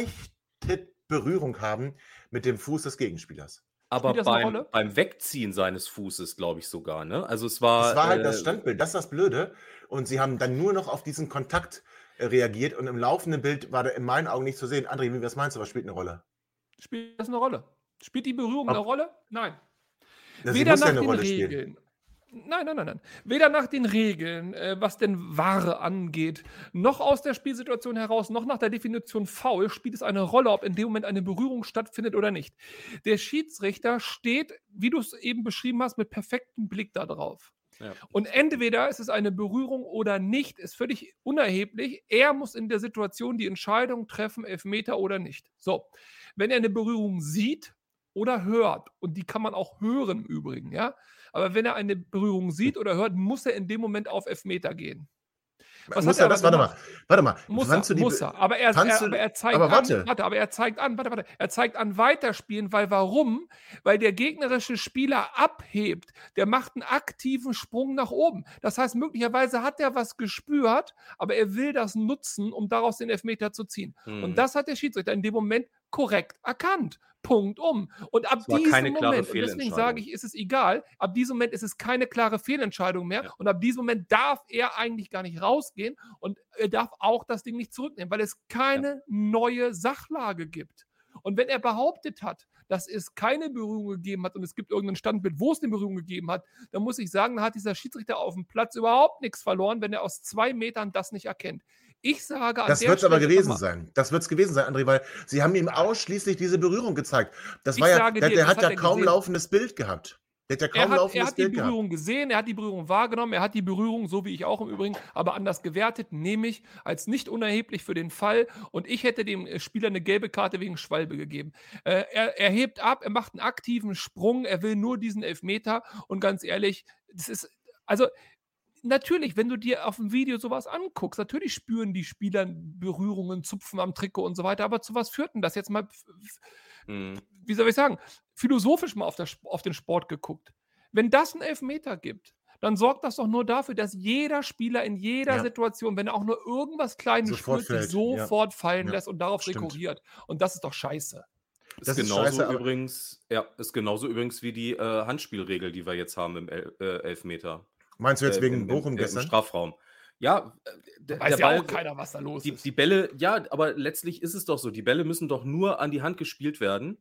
leichte Berührung haben mit dem Fuß des Gegenspielers. Aber Spielt das eine beim, Rolle? beim Wegziehen seines Fußes, glaube ich sogar, ne? Also es war. Es war halt das äh, Standbild, das ist das Blöde. Und sie haben dann nur noch auf diesen Kontakt äh, reagiert und im laufenden Bild war der in meinen Augen nicht zu sehen. André, wie was meinst du, was spielt eine Rolle? Spielt das eine Rolle? Spielt die Berührung Ob- eine Rolle? Nein. Ja, sie Weder muss ja nach eine den Rolle spielen. Regeln. Nein, nein, nein, nein. Weder nach den Regeln, äh, was denn Ware angeht, noch aus der Spielsituation heraus, noch nach der Definition Foul spielt es eine Rolle, ob in dem Moment eine Berührung stattfindet oder nicht. Der Schiedsrichter steht, wie du es eben beschrieben hast, mit perfektem Blick da drauf. Ja. Und entweder ist es eine Berührung oder nicht, ist völlig unerheblich. Er muss in der Situation die Entscheidung treffen, Elfmeter oder nicht. So, wenn er eine Berührung sieht oder hört, und die kann man auch hören im Übrigen, ja, aber wenn er eine Berührung sieht oder hört, muss er in dem Moment auf Elfmeter gehen. Was muss hat er er das? aber Warte mal, warte mal. Muss Fandst er, du die muss Be- er. Aber er, fandst er, du- aber er zeigt aber warte. an, warte, aber er zeigt an, warte, warte, er zeigt an Weiterspielen, weil warum? Weil der gegnerische Spieler abhebt, der macht einen aktiven Sprung nach oben. Das heißt, möglicherweise hat er was gespürt, aber er will das nutzen, um daraus den Elfmeter zu ziehen. Mhm. Und das hat der Schiedsrichter in dem Moment korrekt erkannt. Punkt um. Und ab Es war diesem keine klare Moment, und deswegen Fehlentscheidung. sage ich, ist es egal, ab diesem Moment ist es keine klare Fehlentscheidung mehr Ja. und ab diesem Moment darf er eigentlich gar nicht rausgehen und er darf auch das Ding nicht zurücknehmen, weil es keine neue Sachlage gibt. Und wenn er behauptet hat, dass es keine Berührung gegeben hat und es gibt irgendein Standbild, wo es eine Berührung gegeben hat, dann muss ich sagen, dann hat dieser Schiedsrichter auf dem Platz überhaupt nichts verloren, wenn er aus zwei Metern das nicht erkennt. Ich sage an Das der wird es aber Stelle gewesen nochmal, sein. Das wird es gewesen sein, André, weil sie haben ihm ausschließlich diese Berührung gezeigt. Das Ich war ja, sage der, dir, der das hat ja hat er kaum gesehen. laufendes Bild gehabt. Der hat ja kaum Er hat, er laufendes hat die Bild gehabt. Berührung gesehen, er hat die Berührung wahrgenommen, er hat die Berührung, so wie ich auch im Übrigen, aber anders gewertet, nehme ich als nicht unerheblich für den Fall und ich hätte dem Spieler eine gelbe Karte wegen Schwalbe gegeben. Äh, er, er hebt ab, er macht einen aktiven Sprung, er will nur diesen Elfmeter und ganz ehrlich, das ist, also natürlich, wenn du dir auf dem Video sowas anguckst, natürlich spüren die Spieler Berührungen, Zupfen am Trikot und so weiter, aber zu was führt denn das jetzt mal, f- f- Mhm. wie soll ich sagen, philosophisch mal auf, das, Sp- auf den Sport geguckt. Wenn das einen Elfmeter gibt, dann sorgt das doch nur dafür, dass jeder Spieler in jeder Ja. Situation, wenn er auch nur irgendwas Kleines Sofort spürt, sich fällt, ja. sofort fallen Ja, lässt und darauf stimmt. rekurriert. Und das ist doch scheiße. Ist Das ist genauso scheiße, aber- übrigens, ja, ist genauso übrigens wie die äh, Handspielregel, die wir jetzt haben im El äh, Elfmeter. Meinst du jetzt Äh, wegen im, im, Bochum Im gestern? Strafraum. Ja, äh, der, Weiß der ja Ball, auch keiner, was da los die, ist. die Bälle, ja, aber letztlich ist es doch so, die Bälle müssen doch nur an die Hand gespielt werden.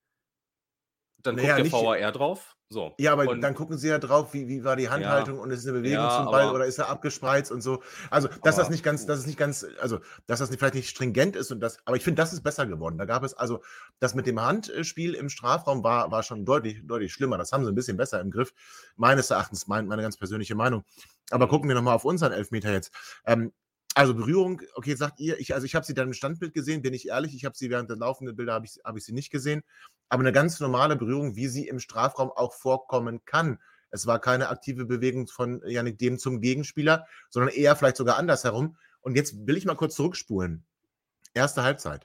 Dann Naja, guckt der nicht- V A R drauf. So. Ja, aber Und- dann gucken sie ja drauf, wie, wie war die Handhaltung und ist es eine Bewegung Ja, zum Ball aber- oder ist er abgespreizt und so. Also, dass das Aber- nicht ganz, dass es nicht ganz, also, dass das nicht, vielleicht nicht stringent ist und das, aber ich finde, das ist besser geworden. Da gab es also, das mit dem Handspiel im Strafraum war, war schon deutlich, deutlich schlimmer. Das haben sie ein bisschen besser im Griff, meines Erachtens, mein, meine ganz persönliche Meinung. Aber gucken wir nochmal auf unseren Elfmeter jetzt. Ähm, also Berührung, okay, sagt ihr, ich, also ich habe sie dann im Standbild gesehen, bin ich ehrlich, ich habe sie während der laufenden Bilder, habe ich, habe ich sie nicht gesehen, aber eine ganz normale Berührung, wie sie im Strafraum auch vorkommen kann. Es war keine aktive Bewegung von Yannick Dehm zum Gegenspieler, sondern eher vielleicht sogar andersherum. Und jetzt will ich mal kurz zurückspulen. Erste Halbzeit.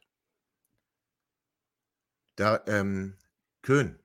Da, ähm, Köhn.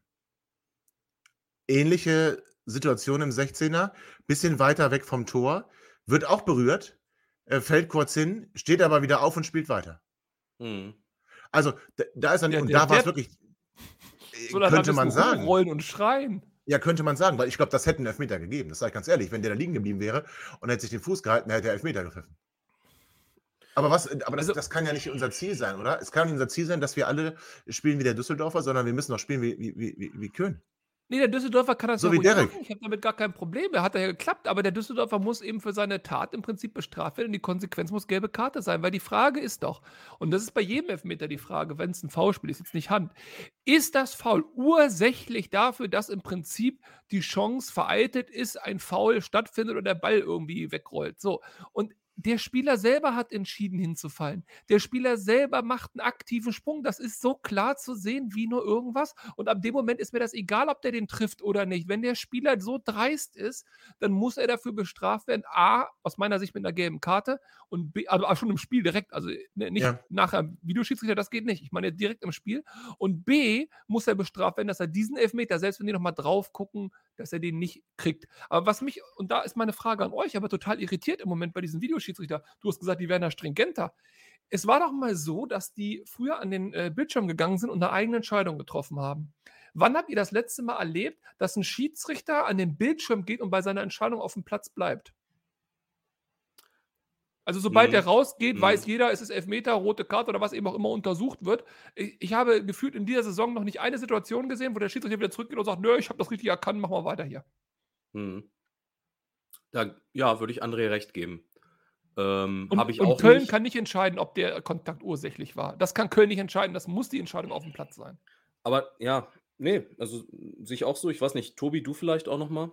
Ähnliche Situation im sechzehner, bisschen weiter weg vom Tor, wird auch berührt, äh, fällt kurz hin, steht aber wieder auf und spielt weiter. Mhm. Also da, da ist dann, Der- und der- da war es der- wirklich, äh, So, dann könnte am man besten sagen. rumrollen und schreien. Ja, könnte man sagen, weil ich glaube, das hätte einen Elfmeter gegeben. Das sage ich ganz ehrlich. Wenn der da liegen geblieben wäre und hätte sich den Fuß gehalten, dann hätte er Elfmeter gepfiffen. Aber, was, aber das, Also- das kann ja nicht unser Ziel sein, oder? Es kann nicht unser Ziel sein, dass wir alle spielen wie der Düsseldorfer, sondern wir müssen auch spielen wie, wie, wie, wie- wie Köln. Nee, der Düsseldorfer kann das So ja wie ruhig Derek. machen. Ich habe damit gar kein Problem. Er hat ja geklappt, aber der Düsseldorfer muss eben für seine Tat im Prinzip bestraft werden und die Konsequenz muss gelbe Karte sein, weil die Frage ist doch, und das ist bei jedem Elfmeter die Frage, wenn es ein Foulspiel ist, jetzt nicht Hand, ist das Foul ursächlich dafür, dass im Prinzip die Chance vereitet ist, ein Foul stattfindet oder der Ball irgendwie wegrollt? So, und der Spieler selber hat entschieden hinzufallen. Der Spieler selber macht einen aktiven Sprung. Das ist so klar zu sehen wie nur irgendwas. Und ab dem Moment ist mir das egal, ob der den trifft oder nicht. Wenn der Spieler so dreist ist, dann muss er dafür bestraft werden. A, aus meiner Sicht mit einer gelben Karte und B, also schon im Spiel direkt. Also ne, nicht Ja. nachher Videoschiedsrichter, das geht nicht. Ich meine direkt im Spiel. Und B, muss er bestraft werden, dass er diesen Elfmeter, selbst wenn die nochmal drauf gucken, dass er den nicht kriegt. Aber was mich, und da ist meine Frage an euch, aber total irritiert im Moment bei diesen Videoschiedsrichter, du hast gesagt, die werden da stringenter. Es war doch mal so, dass die früher an den äh, Bildschirm gegangen sind und eine eigene Entscheidung getroffen haben. Wann habt ihr das letzte Mal erlebt, dass ein Schiedsrichter an den Bildschirm geht und bei seiner Entscheidung auf dem Platz bleibt? Also sobald Mhm. der rausgeht, Mhm. weiß jeder, es ist Elfmeter, rote Karte oder was eben auch immer untersucht wird. Ich, ich habe gefühlt in dieser Saison noch nicht eine Situation gesehen, wo der Schiedsrichter wieder zurückgeht und sagt, nö, ich habe das richtig erkannt, machen wir weiter hier. Mhm. Da, ja, würde ich André recht geben. Ähm, Und, Habe ich und auch Köln nicht. kann nicht entscheiden, ob der Kontakt ursächlich war. Das kann Köln nicht entscheiden, das muss die Entscheidung auf dem Platz sein. Aber ja, nee, also sehe ich auch so. Ich weiß nicht, Tobi, du vielleicht auch nochmal?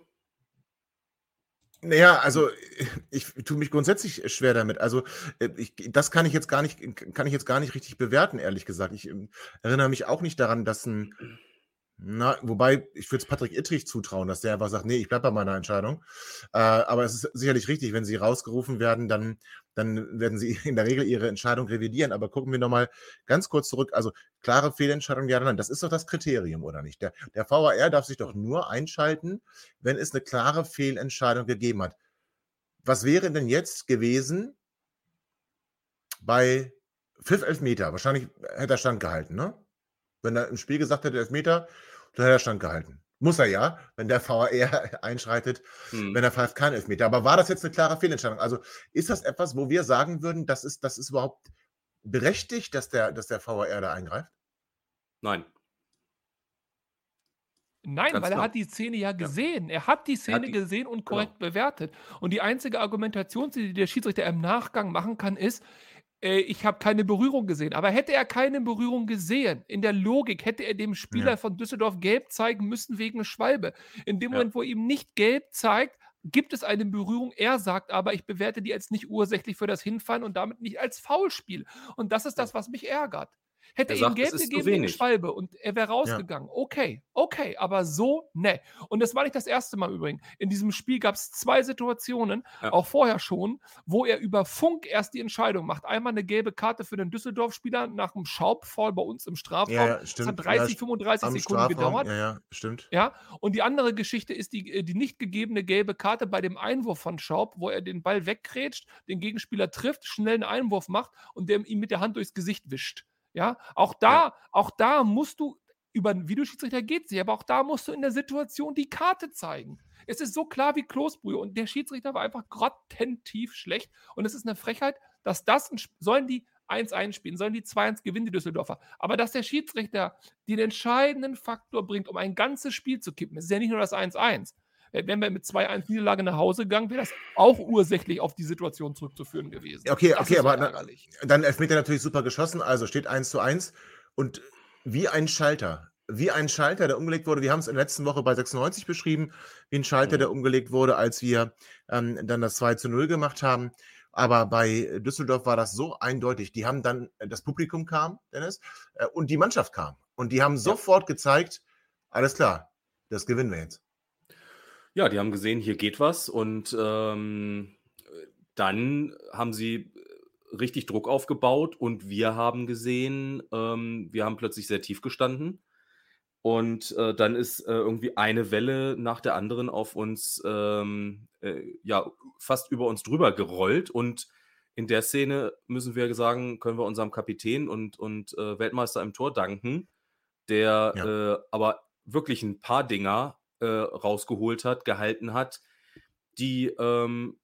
Naja, also ich tue mich grundsätzlich schwer damit. Also äh, ich, das kann ich jetzt gar nicht, kann ich jetzt gar nicht richtig bewerten, ehrlich gesagt. Ich ähm, erinnere mich auch nicht daran, dass ein, na, wobei ich würde es Patrick Ittrich zutrauen, dass der einfach sagt, nee, ich bleibe bei meiner Entscheidung. Äh, aber es ist sicherlich richtig, wenn sie rausgerufen werden, dann, dann werden sie in der Regel ihre Entscheidung revidieren. Aber gucken wir nochmal ganz kurz zurück. Also klare Fehlentscheidung, ja oder nein, das ist doch das Kriterium, oder nicht? Der, der V A R darf sich doch nur einschalten, wenn es eine klare Fehlentscheidung gegeben hat. Was wäre denn jetzt gewesen bei Pfiff Elfmeter? Wahrscheinlich hätte er standgehalten, ne? Wenn er im Spiel gesagt hätte, Elfmeter, dann hätte er standgehalten. Muss er ja, wenn der V A R einschreitet, Hm. wenn er pfeift, kein Elfmeter. Aber war das jetzt eine klare Fehlentscheidung? Also ist das etwas, wo wir sagen würden, das ist, das ist überhaupt berechtigt, dass der, dass der V A R da eingreift? Nein. Nein, Ganz weil er klar. hat die Szene ja gesehen. Er hat die Szene die- gesehen und genau. korrekt bewertet. Und die einzige Argumentation, die der Schiedsrichter im Nachgang machen kann, ist, äh, ich habe keine Berührung gesehen. Aber hätte er keine Berührung gesehen, in der Logik hätte er dem Spieler Ja. von Düsseldorf gelb zeigen müssen wegen Schwalbe. In dem Ja. Moment, wo er ihm nicht gelb zeigt, gibt es eine Berührung. Er sagt aber, ich bewerte die als nicht ursächlich für das Hinfallen und damit nicht als Foulspiel. Und das ist das, was mich ärgert. Hätte Er er ihm sagt, es gelb ist zu gegeben wegen wenig. Schwalbe und er wäre rausgegangen, okay, okay, aber so, ne. Und das war nicht das erste Mal übrigens. In diesem Spiel gab es zwei Situationen, Ja. auch vorher schon, wo er über Funk erst die Entscheidung macht. Einmal eine gelbe Karte für den Düsseldorf-Spieler nach einem Schaubfall bei uns im Strafraum. Ja, ja, Das stimmt. hat dreißig, Ja, fünfunddreißig am Sekunden Strafraum, gedauert. ja, ja, stimmt. Ja, und die andere Geschichte ist die, äh, die nicht gegebene gelbe Karte bei dem Einwurf von Schaub, wo er den Ball wegkrätscht, den Gegenspieler trifft, schnell einen Einwurf macht und der ihm mit der Hand durchs Gesicht wischt. Ja, auch da, Ja. auch da musst du, über einen Videoschiedsrichter geht es aber auch da musst du in der Situation die Karte zeigen. Es ist so klar wie Kloßbrühe und der Schiedsrichter war einfach grottenstief schlecht und es ist eine Frechheit, dass das, ein Sp- sollen die eins eins spielen, sollen die zwei eins gewinnen, die Düsseldorfer. Aber dass der Schiedsrichter den entscheidenden Faktor bringt, um ein ganzes Spiel zu kippen, es ist ja nicht nur das eins eins. Wenn wir mit zwei eins Niederlage nach Hause gegangen, wäre das auch ursächlich auf die Situation zurückzuführen gewesen. Okay, Das okay, ist so aber dann, ärgerlich. dann Elfmeter natürlich super geschossen, also steht eins zu eins und wie ein Schalter, wie ein Schalter, der umgelegt wurde, wir haben es in der letzten Woche bei sechsundneunzig beschrieben, wie ein Schalter, Mhm. der umgelegt wurde, als wir ähm, dann das zwei zu null gemacht haben, aber bei Düsseldorf war das so eindeutig, die haben dann, äh, das Publikum kam, Dennis, äh, und die Mannschaft kam und die haben sofort gezeigt, alles klar, das gewinnen wir jetzt. Ja, die haben gesehen, hier geht was und ähm, dann haben sie richtig Druck aufgebaut und wir haben gesehen, ähm, wir haben plötzlich sehr tief gestanden und äh, dann ist äh, irgendwie eine Welle nach der anderen auf uns, ähm, äh, ja, fast über uns drüber gerollt und in der Szene müssen wir sagen, können wir unserem Kapitän und, und äh, Weltmeister im Tor danken, der Ja. äh, aber wirklich ein paar Dinger äh, rausgeholt hat, gehalten hat, die ähm,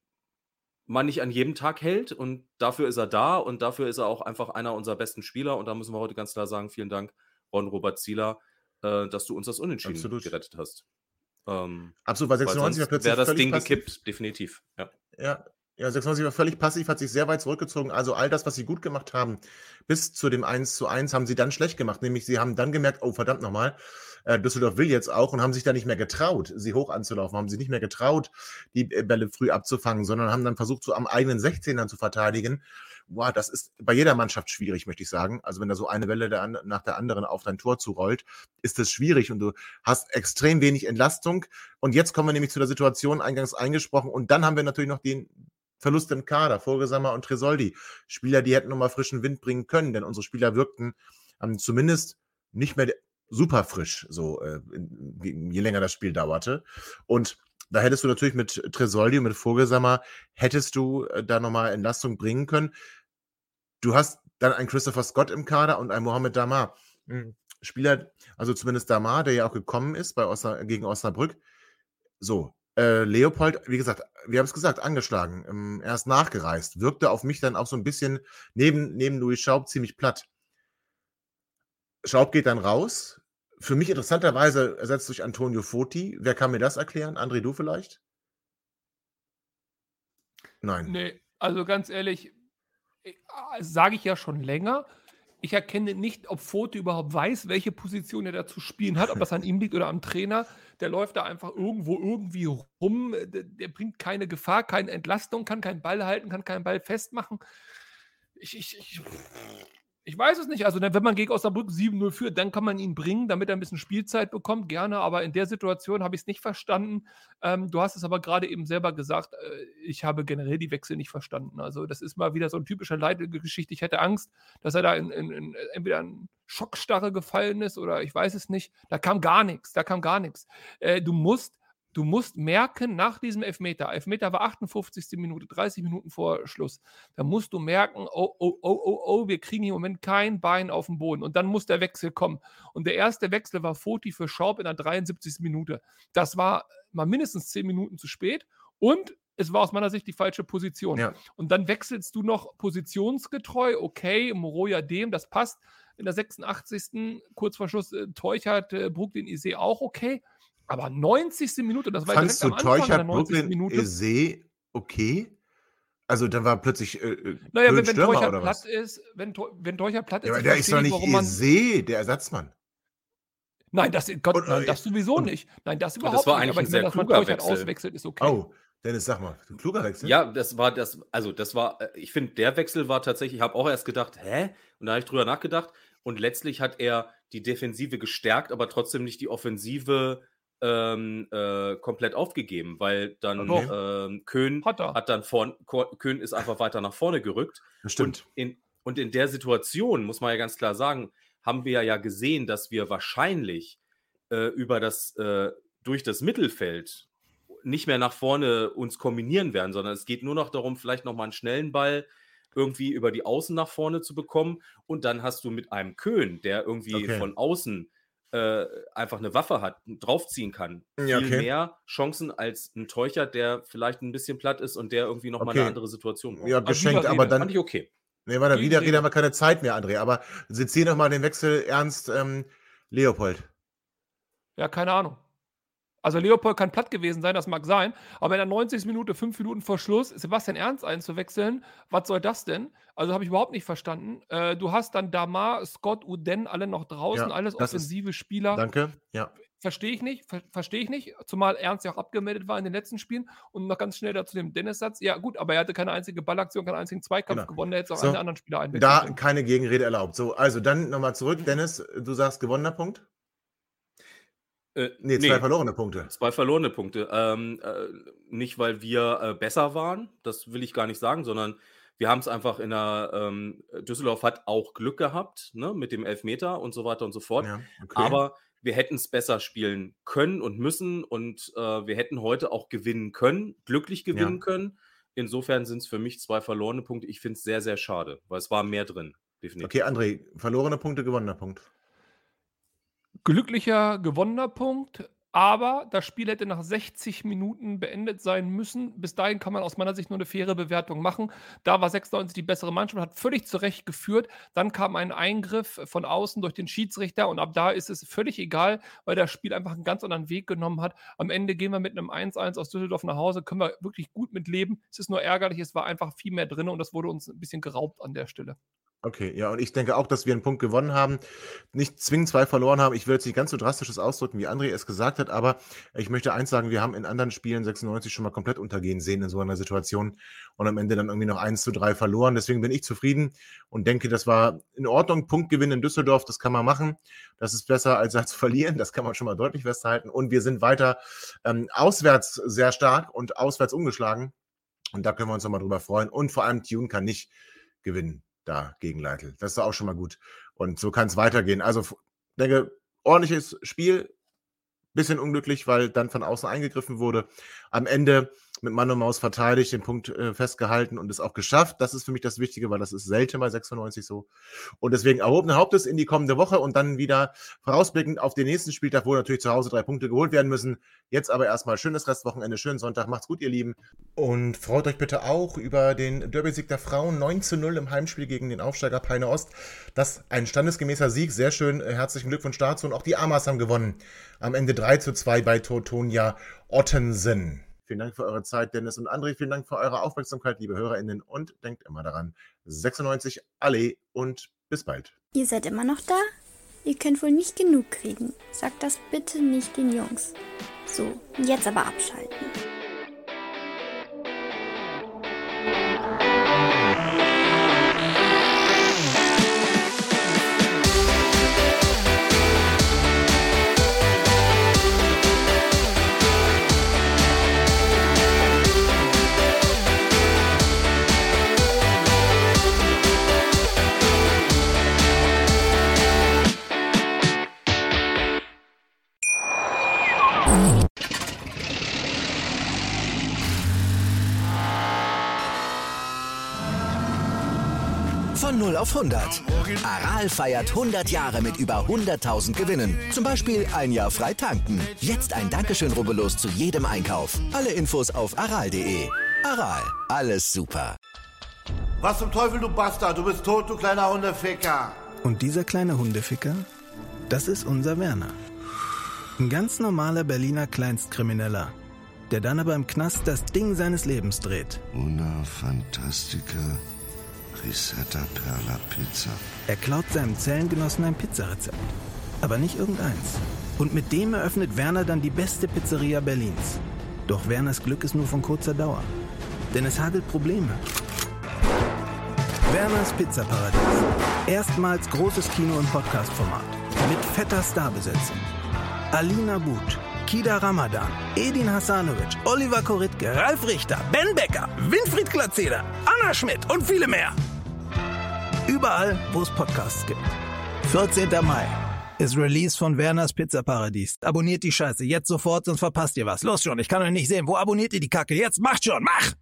man nicht an jedem Tag hält und dafür ist er da und dafür ist er auch einfach einer unserer besten Spieler und da müssen wir heute ganz klar sagen, vielen Dank, Ron-Robert Zieler, äh, dass du uns das Unentschieden Absolut. gerettet hast. Ähm, Absolut, bei weil sechsundneunzig war sonst plötzlich wäre das völlig Ding passiv. gekippt, definitiv. Ja. Ja, Ja, sechsundneunzig war völlig passiv, hat sich sehr weit zurückgezogen. Also all das, was sie gut gemacht haben, bis zu dem eins zu eins, haben sie dann schlecht gemacht. Nämlich sie haben dann gemerkt, oh verdammt nochmal, äh, Düsseldorf will jetzt auch und haben sich da nicht mehr getraut, sie hoch anzulaufen, haben sie nicht mehr getraut, die äh, Bälle früh abzufangen, sondern haben dann versucht, so am eigenen sechzehnern zu verteidigen. Boah, das ist bei jeder Mannschaft schwierig, möchte ich sagen. Also wenn da so eine Welle der an, nach der anderen auf dein Tor zurollt, ist das schwierig und du hast extrem wenig Entlastung. Und jetzt kommen wir nämlich zu der Situation, eingangs eingesprochen, und dann haben wir natürlich noch den Verlust im Kader, Vogelsammer und Tresoldi. Spieler, die hätten nochmal frischen Wind bringen können, denn unsere Spieler wirkten ähm, zumindest nicht mehr super frisch, so äh, in, je länger das Spiel dauerte. Und da hättest du natürlich mit Tresoldi und mit Vogelsammer, hättest du äh, da nochmal Entlastung bringen können. Du hast dann einen Christopher Scott im Kader und einen Mohamed Damar. Mhm. Spieler, also zumindest Damar, der ja auch gekommen ist bei Osna, gegen Osnabrück. So, Äh, Leopold, wie gesagt, wir haben es gesagt, angeschlagen. Ähm, er ist nachgereist. Wirkte auf mich dann auch so ein bisschen neben, neben Louis Schaub ziemlich platt. Schaub geht dann raus. Für mich interessanterweise ersetzt durch Antonio Foti. Wer kann mir das erklären? André, du vielleicht? Nein. Nee, also ganz ehrlich, sage ich ja schon länger. Ich erkenne nicht, ob Foti überhaupt weiß, welche Position er da zu spielen hat, ob das an ihm liegt oder am Trainer. Der läuft da einfach irgendwo irgendwie rum. Der, der bringt keine Gefahr, keine Entlastung, kann keinen Ball halten, kann keinen Ball festmachen. Ich, ich, ich, ich weiß es nicht. Also, wenn man gegen Osnabrück sieben null führt, dann kann man ihn bringen, damit er ein bisschen Spielzeit bekommt. Gerne, aber in der Situation habe ich es nicht verstanden. Ähm, du hast es aber gerade eben selber gesagt. Äh, ich habe generell die Wechsel nicht verstanden. Also, das ist mal wieder so eine typische Leitgeschichte. Ich hätte Angst, dass er da in, in, in entweder in Schockstarre gefallen ist oder ich weiß es nicht. Da kam gar nichts. Da kam gar nichts. Äh, du musst Du musst merken, nach diesem Elfmeter, Elfmeter war achtundfünfzigste Minute, dreißig Minuten vor Schluss, da musst du merken, oh, oh, oh, oh, oh, wir kriegen hier im Moment kein Bein auf den Boden. Und dann muss der Wechsel kommen. Und der erste Wechsel war Foti für Schaub in der dreiundsiebzigsten Minute. Das war mal mindestens zehn Minuten zu spät und es war aus meiner Sicht die falsche Position. Ja. Und dann wechselst du noch positionsgetreu, okay, Moroja dem, das passt. In der sechsundachtzigsten kurz vor Schluss, äh, Teuchert, äh, Brooklyn Ise auch okay. Aber neunzigste Minute, das war Fandst direkt du am Anfang der Teuchert, neunzigsten Brooklyn, Minute. Ese okay? Also dann war plötzlich äh, äh, Naja, Köln wenn, wenn Stürmer Teuchert oder was? platt ist, wenn, Teu- wenn Teuchert platt ist, Ja, aber ich der ist verstehe doch nicht, nicht warum man. Ese, der Ersatzmann. Nein, das, Gott, Und, nein, äh, das sowieso und- nicht. Nein, das das überhaupt war nicht. eigentlich Aber ein ich sehr meine, dass man kluger Teuchert Wechsel. auswechselt, ist okay. Oh, Dennis, sag mal, ein kluger Wechsel? Ja, das war das, also das war, äh, ich finde, der Wechsel war tatsächlich, ich habe auch erst gedacht, hä? Und da habe ich drüber nachgedacht. Und letztlich hat er die Defensive gestärkt, aber trotzdem nicht die Offensive ähm, äh, komplett aufgegeben, weil dann Okay. ähm, Köhn Hat er. hat dann vorn, Ko- Köhn ist einfach weiter nach vorne gerückt. Das stimmt. Und in, und in der Situation, muss man ja ganz klar sagen, haben wir ja gesehen, dass wir wahrscheinlich äh, über das, äh, durch das Mittelfeld nicht mehr nach vorne uns kombinieren werden, sondern es geht nur noch darum, vielleicht nochmal einen schnellen Ball irgendwie über die Außen nach vorne zu bekommen. Und dann hast du mit einem Köhn, der irgendwie Okay. von außen äh, einfach eine Waffe hat, draufziehen kann, Ja, viel okay. mehr Chancen als ein Teuchert, der vielleicht ein bisschen platt ist und der irgendwie nochmal Okay. eine andere Situation braucht. Ja, Also geschenkt, Widerrede. aber Fand dann. ich okay. Nee, warte, Gegen wieder Rede. reden haben wir keine Zeit mehr, André. Aber sezieh noch mal den Wechsel ernst, ähm, Leopold. Ja, keine Ahnung. Also Leopold kann platt gewesen sein, das mag sein, aber in der neunzigsten Minute, fünf Minuten vor Schluss, Sebastian Ernst einzuwechseln, was soll das denn? Also habe ich überhaupt nicht verstanden. Äh, du hast dann Damar, Scott, Uden, alle noch draußen, Ja, alles das ist- offensive Spieler. Danke. Ja. Verstehe ich nicht, ver verstehe ich nicht, zumal Ernst ja auch abgemeldet war in den letzten Spielen. Und noch ganz schnell dazu dem Dennis-Satz. Ja gut, aber er hatte keine einzige Ballaktion, keinen einzigen Zweikampf Genau. gewonnen, der hätte auch So, einen anderen Spieler einwechseln Da können. keine Gegenrede erlaubt. So, also dann nochmal zurück. Dennis, du sagst gewonnener Punkt? Äh, Nee, zwei verlorene Punkte. Zwei verlorene Punkte. Ähm, äh, nicht, weil wir äh, besser waren, das will ich gar nicht sagen, sondern wir haben es einfach in der, ähm, Düsseldorf hat auch Glück gehabt, ne, mit dem Elfmeter und so weiter und so fort. Ja, okay. Aber wir hätten es besser spielen können und müssen und äh, wir hätten heute auch gewinnen können, glücklich gewinnen Ja. können. Insofern sind es für mich zwei verlorene Punkte. Ich finde es sehr, sehr schade, weil es war mehr drin, definitiv. Okay, André, verlorene Punkte, gewonnener Punkt. Glücklicher, gewonnener Punkt. Aber das Spiel hätte nach sechzig Minuten beendet sein müssen. Bis dahin kann man aus meiner Sicht nur eine faire Bewertung machen. Da war sechsundneunzig die bessere Mannschaft, hat völlig zu Recht geführt. Dann kam ein Eingriff von außen durch den Schiedsrichter und ab da ist es völlig egal, weil das Spiel einfach einen ganz anderen Weg genommen hat. Am Ende gehen wir mit einem eins eins aus Düsseldorf nach Hause, können wir wirklich gut mit leben. Es ist nur ärgerlich, es war einfach viel mehr drin und das wurde uns ein bisschen geraubt an der Stelle. Okay, ja, und ich denke auch, dass wir einen Punkt gewonnen haben, nicht zwingend zwei verloren haben. Ich will jetzt nicht ganz so drastisches ausdrücken, wie André es gesagt hat, aber ich möchte eins sagen, wir haben in anderen Spielen sechsundneunzig schon mal komplett untergehen sehen in so einer Situation und am Ende dann irgendwie noch eins zu drei verloren. Deswegen bin ich zufrieden und denke, das war in Ordnung. Punktgewinn in Düsseldorf, das kann man machen. Das ist besser als zu verlieren, das kann man schon mal deutlich festhalten. Und wir sind weiter ähm, auswärts sehr stark und auswärts ungeschlagen. Und da können wir uns nochmal drüber freuen. Und vor allem Tune kann nicht gewinnen. Da gegen Leitl. Das ist auch schon mal gut. Und so kann es weitergehen. Also, ich denke, ordentliches Spiel. Bisschen unglücklich, weil dann von außen eingegriffen wurde. Am Ende mit Mann und Maus verteidigt, den Punkt äh, festgehalten und es auch geschafft. Das ist für mich das Wichtige, weil das ist selten bei sechsundneunzig so. Und deswegen erhobenen Hauptes in die kommende Woche und dann wieder vorausblickend auf den nächsten Spieltag, wo natürlich zu Hause drei Punkte geholt werden müssen. Jetzt aber erstmal schönes Restwochenende, schönen Sonntag. Macht's gut, ihr Lieben. Und freut euch bitte auch über den Derby-Sieg der Frauen. neun zu null im Heimspiel gegen den Aufsteiger Peine Ost. Das ein standesgemäßer Sieg. Sehr schön. Herzlichen Glückwunsch dazu. Und auch die Amas haben gewonnen. Am Ende drei zu zwei bei Teutonia Ottensen. Vielen Dank für eure Zeit, Dennis und André. Vielen Dank für eure Aufmerksamkeit, liebe HörerInnen. Und denkt immer daran, sechsundneunzig, alle und bis bald. Ihr seid immer noch da? Ihr könnt wohl nicht genug kriegen. Sagt das bitte nicht den Jungs. So, jetzt aber abschalten. Von null auf hundert. Aral feiert hundert Jahre mit über hunderttausend Gewinnen. Zum Beispiel ein Jahr frei tanken. Jetzt ein Dankeschön, rubbellos zu jedem Einkauf. Alle Infos auf aral punkt de. Aral, alles super. Was zum Teufel, du Bastard? Du bist tot, du kleiner Hundeficker. Und dieser kleine Hundeficker, das ist unser Werner. Ein ganz normaler Berliner Kleinstkrimineller, der dann aber im Knast das Ding seines Lebens dreht. Una Fantastica Risetta Perla Pizza. Er klaut seinem Zellengenossen ein Pizzarezept. Aber nicht irgendeins. Und mit dem eröffnet Werner dann die beste Pizzeria Berlins. Doch Werners Glück ist nur von kurzer Dauer. Denn es hagelt Probleme. Werners Pizzaparadies. Erstmals großes Kino- und Podcast-Format. Mit fetter Starbesetzung. Alina But, Kida Ramadan, Edin Hasanovic, Oliver Koritke, Ralf Richter, Ben Becker, Winfried Glatzeder, Anna Schmidt und viele mehr. Überall, wo es Podcasts gibt. vierzehnter Mai ist Release von Werners Pizzaparadies. Abonniert die Scheiße jetzt sofort, sonst verpasst ihr was. Los schon, ich kann euch nicht sehen. Wo abonniert ihr die Kacke? Jetzt macht schon, mach!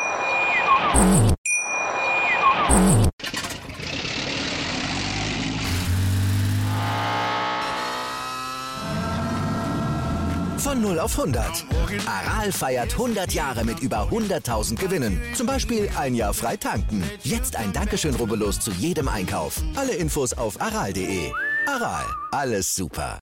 Von null auf hundert. Aral feiert hundert Jahre mit über hunderttausend Gewinnen. Zum Beispiel ein Jahr frei tanken. Jetzt ein Dankeschön, rubbellos zu jedem Einkauf. Alle Infos auf aral punkt de. Aral, alles super.